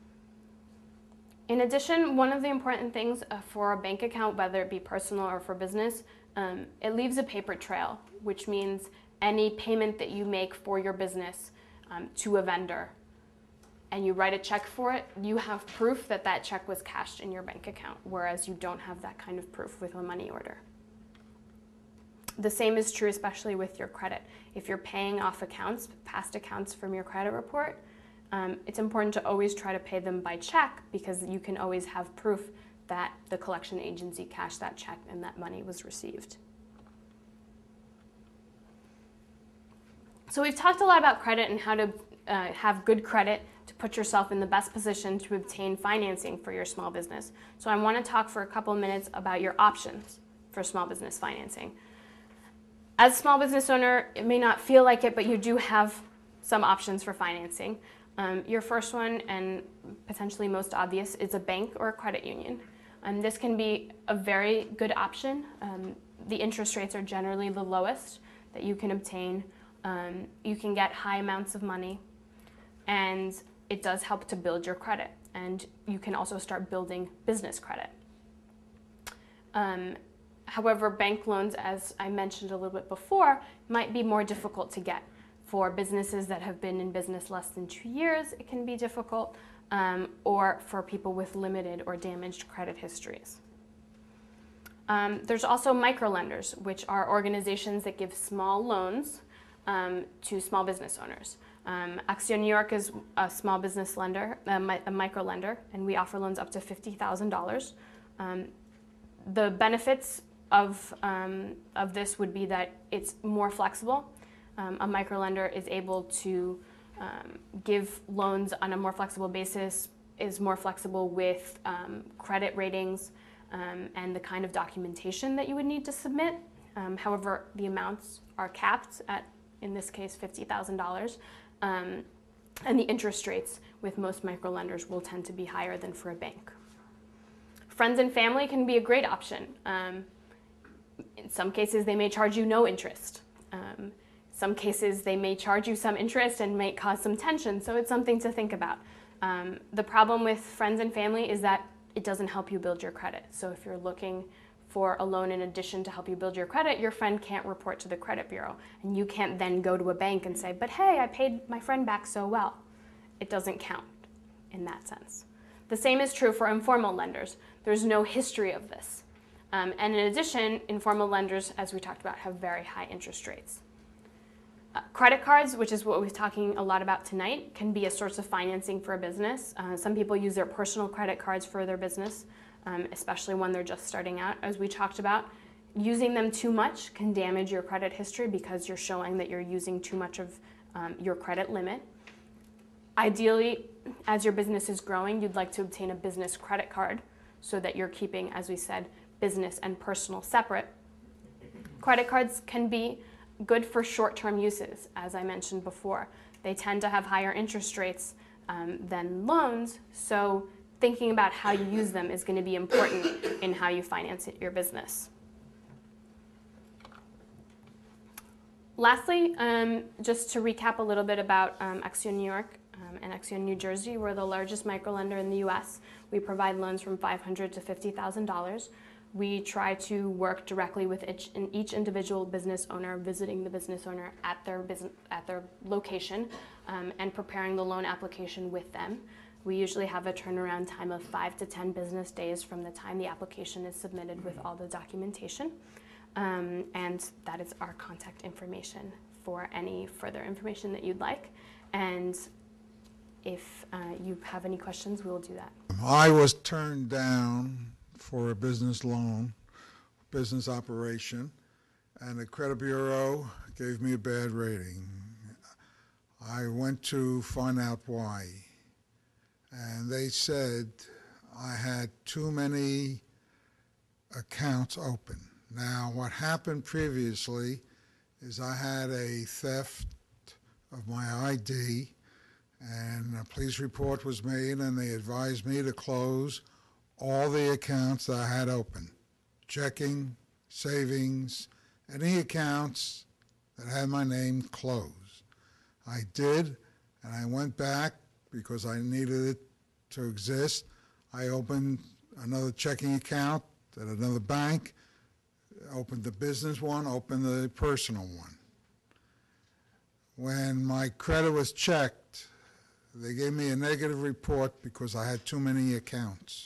In addition, one of the important things uh, for a bank account, whether it be personal or for business, um, it leaves a paper trail, which means any payment that you make for your business um, to a vendor and you write a check for it, you have proof that that check was cashed in your bank account, whereas you don't have that kind of proof with a money order. The same is true especially with your credit. If you're paying off accounts, past accounts from your credit report, um, it's important to always try to pay them by check, because you can always have proof that the collection agency cashed that check and that money was received. So we've talked a lot about credit and how to uh, have good credit to put yourself in the best position to obtain financing for your small business. So I want to talk for a couple of minutes about your options for small business financing. As a small business owner, it may not feel like it, but you do have some options for financing. Um, your first one, and potentially most obvious, is a bank or a credit union. Um, this can be a very good option. Um, the interest rates are generally the lowest that you can obtain. Um, you can get high amounts of money, and it does help to build your credit. And you can also start building business credit. Um, However, bank loans, as I mentioned a little bit before, might be more difficult to get. For businesses that have been in business less than two years, it can be difficult, um, or for people with limited or damaged credit histories. Um, there's also microlenders, which are organizations that give small loans um, to small business owners. Um, Acción New York is a small business lender, a, mi a micro lender, and we offer loans up to fifty thousand dollars. Um, the benefits of, um, of this would be that it's more flexible. Um, a microlender is able to um, give loans on a more flexible basis, is more flexible with um, credit ratings um, and the kind of documentation that you would need to submit. Um, however, the amounts are capped at, in this case, fifty thousand dollars. Um, and the interest rates with most microlenders will tend to be higher than for a bank. Friends and family can be a great option. Um, in some cases, they may charge you no interest. Um, some cases, they may charge you some interest and may cause some tension, so it's something to think about. Um, the problem with friends and family is that it doesn't help you build your credit. So if you're looking for a loan in addition to help you build your credit, your friend can't report to the credit bureau. And you can't then go to a bank and say, but hey, I paid my friend back so well. It doesn't count in that sense. The same is true for informal lenders. There's no history of this. Um, and in addition, informal lenders, as we talked about, have very high interest rates. Uh, credit cards, which is what we're talking a lot about tonight, can be a source of financing for a business. Uh, some people use their personal credit cards for their business, um, especially when they're just starting out, as we talked about. Using them too much can damage your credit history because you're showing that you're using too much of um, your credit limit. Ideally, as your business is growing, you'd like to obtain a business credit card so that you're keeping, as we said, business and personal separate. Credit cards can be good for short-term uses, as I mentioned before. They tend to have higher interest rates um, than loans, so thinking about how you use them is going to be important in how you finance your business. Lastly, um, just to recap a little bit about um, Axiom New York um, and Axiom New Jersey, we're the largest microlender in the U S. We provide loans from five hundred dollars to fifty thousand dollars. We try to work directly with each, in each individual business owner, visiting the business owner at their, business, at their location um, and preparing the loan application with them. We usually have a turnaround time of five to ten business days from the time the application is submitted with all the documentation. Um, and that is our contact information for any further information that you'd like. And if uh, you have any questions, we will do that. I was turned down for a business loan, business operation, and the credit bureau gave me a bad rating. I went to find out why, and they said I had too many accounts open. Now, what happened previously is I had a theft of my I D, and a police report was made, and they advised me to close all the accounts that I had open, checking, savings, any accounts that had my name closed. I did, and I went back because I needed it to exist. I opened another checking account at another bank, opened the business one, opened the personal one. When my credit was checked, they gave me a negative report because I had too many accounts.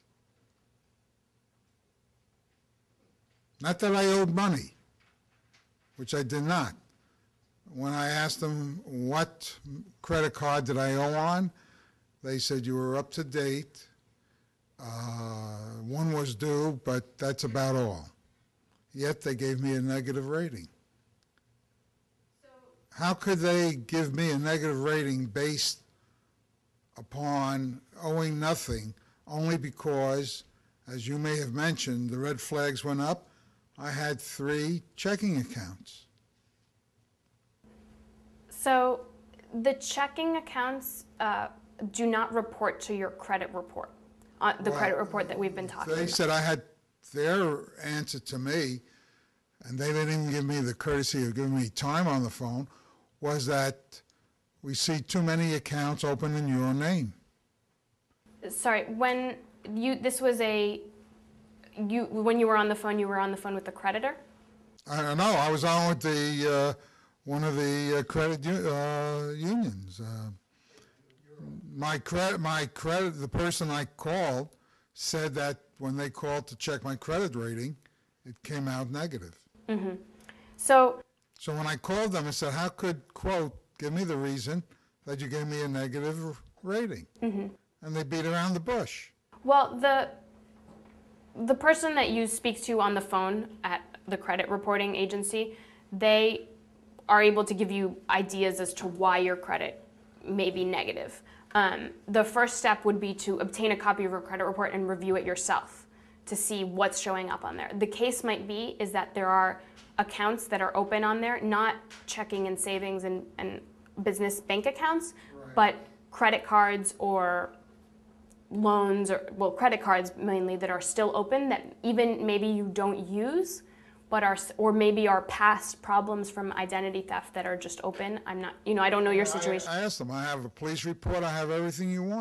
Not that I owed money, which I did not. When I asked them what credit card did I owe on, they said you were up to date. Uh, one was due, but that's about all. Yet they gave me a negative rating. So, how could they give me a negative rating based upon owing nothing, only because, as you may have mentioned, the red flags went up? I had three checking accounts. So the checking accounts uh, do not report to your credit report, uh, the Well, credit report that we've been talking They about. said I had their answer to me, and they didn't even give me the courtesy of giving me time on the phone, was that we see too many accounts open in your name. Sorry, when you, this was a, you, when you were on the phone, you were on the phone with the creditor? I don't know. I was on with the uh, one of the uh, credit u- uh, unions. Uh, my credit, my credit, the person I called said that when they called to check my credit rating, it came out negative. Mm-hmm. So, so when I called them and said, "How could quote give me the reason that you gave me a negative rating?" Mm-hmm. And they beat around the bush. Well, the the person that you speak to on the phone at the credit reporting agency, they are able to give you ideas as to why your credit may be negative. Um, the first step would be to obtain a copy of your credit report and review it yourself to see what's showing up on there. The case might be is that there are accounts that are open on there, not checking and savings and, and business bank accounts, right, but credit cards or loans, or well, credit cards mainly, that are still open that even maybe you don't use, but are, or maybe are past problems from identity theft that are just open. I'm not, you know, I don't know your situation. I, I asked them, I have a police report, I have everything you want.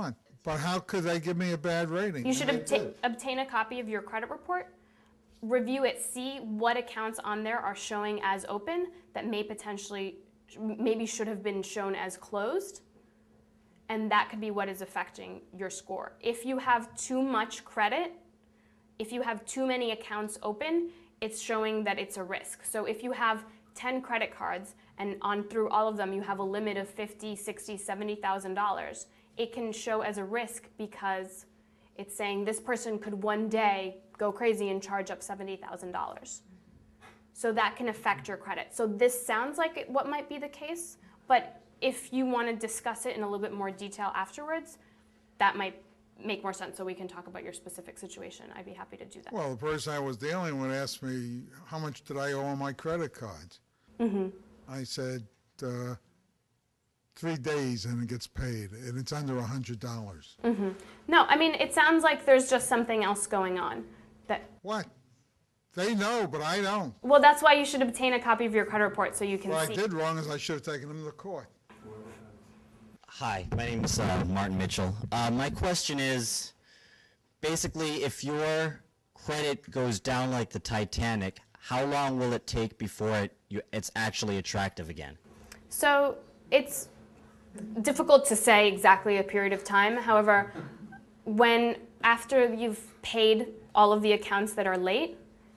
But how could they give me a bad rating? You should And they obta- did. obtain a copy of your credit report, review it, see what accounts on there are showing as open that may potentially, maybe should have been shown as closed, and that could be what is affecting your score. If you have too much credit, if you have too many accounts open, it's showing that it's a risk. So if you have ten credit cards and on through all of them you have a limit of fifty, sixty, seventy thousand dollars, it can show as a risk because it's saying this person could one day go crazy and charge up seventy thousand dollars. So that can affect your credit. So this sounds like it, what might be the case, but if you want to discuss it in a little bit more detail afterwards, that might make more sense so we can talk about your specific situation. I'd be happy to do that. Well, the person I was dealing with asked me, how much did I owe on my credit cards? Mm-hmm. I said, uh, three days and it gets paid, and it's under a hundred dollars. Mm-hmm. No, I mean, it sounds like there's just something else going on. That What? They know, but I don't. Well, that's why you should obtain a copy of your credit report so you can What see. I did wrong is I should have taken them to court. Hi, my name is uh, Martin Mitchell. Uh, my question is, basically, if your credit goes down like the Titanic, how long will it take before it, you, it's actually attractive again? So it's difficult to say exactly a period of time. However, when after you've paid all of the accounts that are late,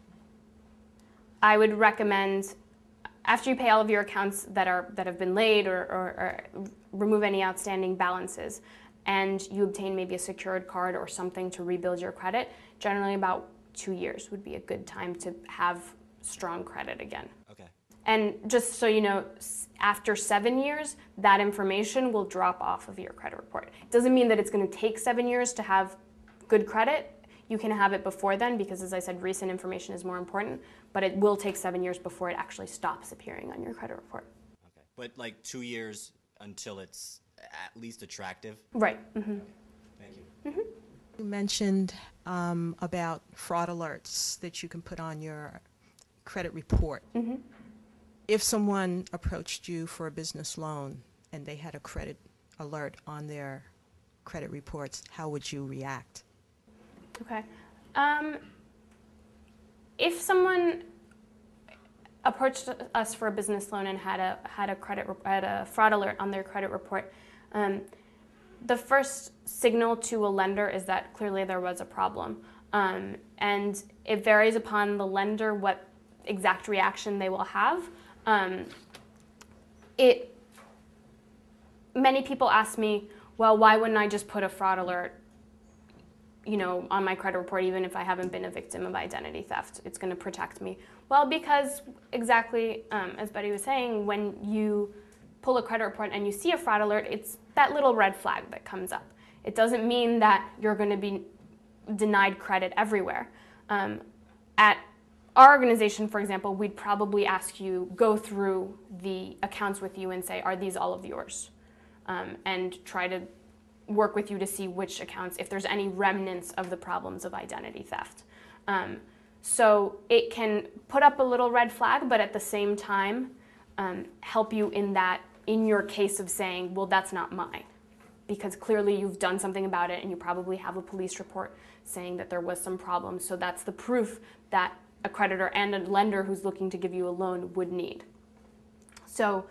I would recommend, after you pay all of your accounts that are that have been late or, or, or remove any outstanding balances, and you obtain maybe a secured card or something to rebuild your credit, generally about two years would be a good time to have strong credit again. Okay. And just so you know, s- after seven years, that information will drop off of your credit report. It doesn't mean that it's going to take seven years to have good credit. You can have it before then because, as I said, recent information is more important, but it will take seven years before it actually stops appearing on your credit report. Okay. But like two years until it's at least attractive? Right. Mm-hmm. Thank you. You mentioned um, about fraud alerts that you can put on your credit report. Mm-hmm. If someone approached you for a business loan and they had a credit alert on their credit reports, how would you react? Okay. Um, if someone approached us for a business loan and had a had a credit had a fraud alert on their credit report, um, the first signal to a lender is that clearly there was a problem, um, and it varies upon the lender what exact reaction they will have. Um, it many people ask me, well, why wouldn't I just put a fraud alert, you know, on my credit report, even if I haven't been a victim of identity theft? It's going to protect me. Well, because exactly um, as Betty was saying, when you pull a credit report and you see a fraud alert, it's that little red flag that comes up. It doesn't mean that you're going to be denied credit everywhere. Um, at our organization, for example, we'd probably ask you, go through the accounts with you and say, are these all of yours? Um, and try to work with you to see which accounts, if there's any remnants of the problems of identity theft. Um, so it can put up a little red flag, but at the same time, um, help you in that, in your case of saying, well, that's not mine. Because clearly you've done something about it and you probably have a police report saying that there was some problem. So that's the proof that a creditor and a lender who's looking to give you a loan would need. So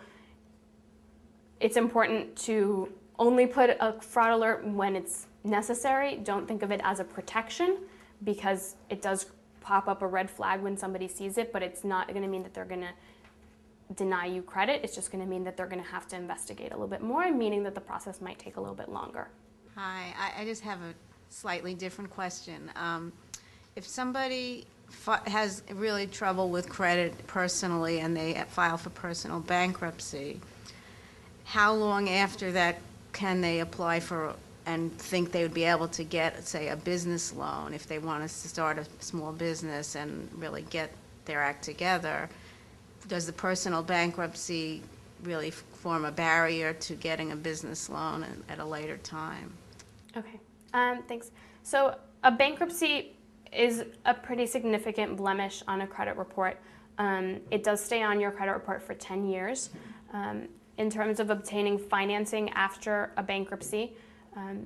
it's important to only put a fraud alert when it's necessary. Don't think of it as a protection because it does pop up a red flag when somebody sees it, but it's not going to mean that they're going to deny you credit. It's just going to mean that they're going to have to investigate a little bit more, meaning that the process might take a little bit longer. Hi, I, I just have a slightly different question. Um, if somebody fi- has really trouble with credit personally and they file for personal bankruptcy, how long after that can they apply for and think they would be able to get, say, a business loan if they want to start a small business and really get their act together? Does the personal bankruptcy really f- form a barrier to getting a business loan at, at a later time? Okay, um, thanks. So a bankruptcy is a pretty significant blemish on a credit report. Um, it does stay on your credit report for ten years. Um, in terms of obtaining financing after a bankruptcy, um,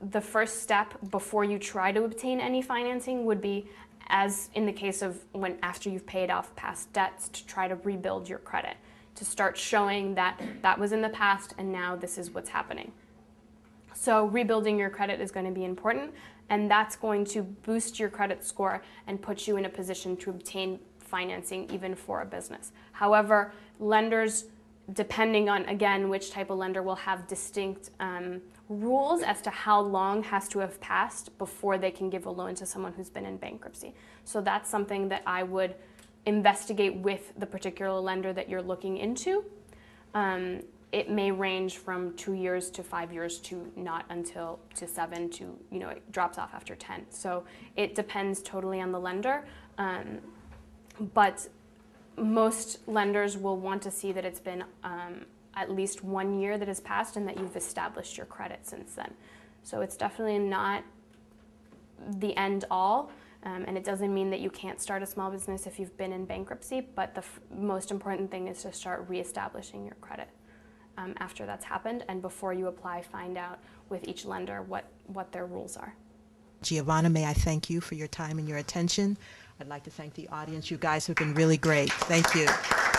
the first step before you try to obtain any financing would be, as in the case of when after you've paid off past debts, to try to rebuild your credit, to start showing that that was in the past and now this is what's happening. So rebuilding your credit is going to be important, and that's going to boost your credit score and put you in a position to obtain financing even for a business. However, lenders, depending on, again, which type of lender, will have distinct um, rules as to how long has to have passed before they can give a loan to someone who's been in bankruptcy. So that's something that I would investigate with the particular lender that you're looking into. Um, it may range from two years to five years to not until to seven to, you know, it drops off after ten. So it depends totally on the lender. Um, but most lenders will want to see that it's been um, at least one year that has passed and that you've established your credit since then. So it's definitely not the end all, um, and it doesn't mean that you can't start a small business if you've been in bankruptcy, but the f most important thing is to start reestablishing your credit um, after that's happened, and before you apply, find out with each lender what, what their rules are. Giovanna, may I thank you for your time and your attention. I'd like to thank the audience. You guys have been really great. Thank you.